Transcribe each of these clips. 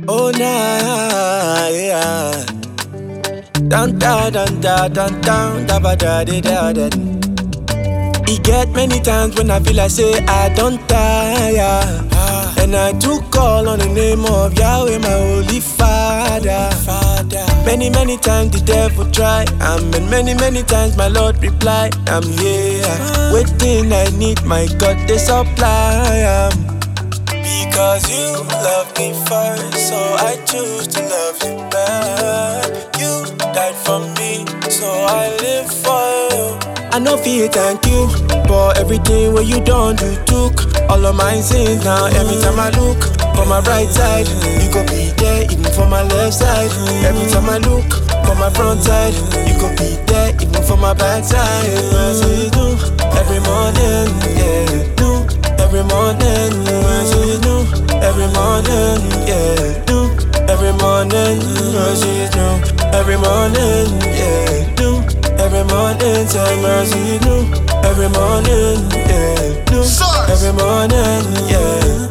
Oh nah, yeah. Dun da dun da dun dun da ba da di da da. It get many times when I feel like say I don't tire, and I do call on the name of Yahweh, my holy Father. Many times the devil try, and many times my Lord reply. I'm here, waiting. I need my God, they supply. Because you love me first, so I choose to love you back. You died for me, so I live for you. I know fear, thank you for everything what you done, you took all of my sins. Now every time I look for my right side, you could be there, even for my left side. Every time I look for my front side, you could be there, even for my back side. Mercy do every morning, yeah, do every morning. Mercy do every morning, yeah, do every morning. Mercy do every morning, yeah, do every morning. Say mercy do every morning, yeah, do every morning, yeah.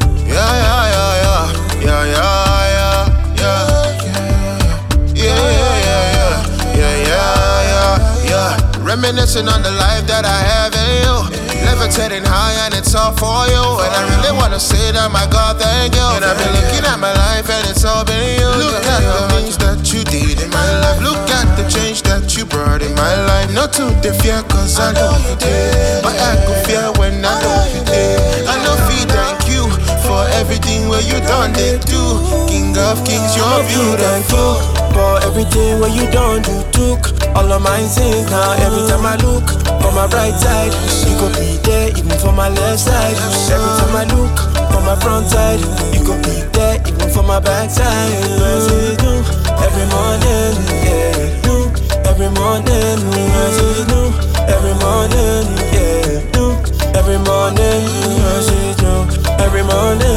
Reminiscing on the life that I have in you, levitating high and it's all for you. And I really wanna say that my God, thank you. And I've been looking at my life and it's all been you. Look at the things that you did in my life. Look at the change that you brought in my life. Not to the fear, cause I know you did, but I could fear when I know you did. I know fear, thank you for everything where you done it do. King of kings, you're beautiful. For everything what you done, you took all of my sins. Now every time I look for my right side, you could be there, even for my left side. Every time I look for my front side, you could be there, even for my back side. Mercy do every morning, yeah, do every morning. Mercy do every morning, yeah, do every morning. Mercy do every morning.